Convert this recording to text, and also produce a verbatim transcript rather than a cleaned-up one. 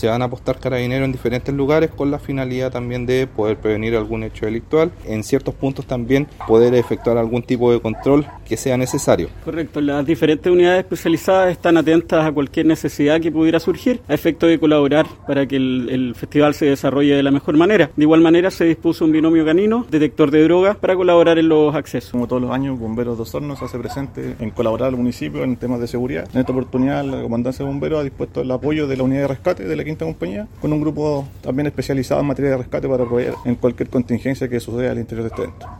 Se van a apostar carabineros en diferentes lugares con la finalidad también de poder prevenir algún hecho delictual. En ciertos puntos también poder efectuar algún tipo de control que sea necesario. Correcto, las diferentes unidades especializadas están atentas a cualquier necesidad que pudiera surgir a efecto de colaborar para que el, el festival se desarrolle de la mejor manera. De igual manera se dispuso un binomio canino, detector de drogas, para colaborar en los accesos. Como todos los años, Bomberos de Osorno se hace presente en colaborar al municipio en temas de seguridad. En esta oportunidad la Comandancia de Bomberos ha dispuesto el apoyo de la unidad de rescate de la Quinta Compañía, con un grupo también especializado en materia de rescate para proveer en cualquier contingencia que suceda al interior de este evento.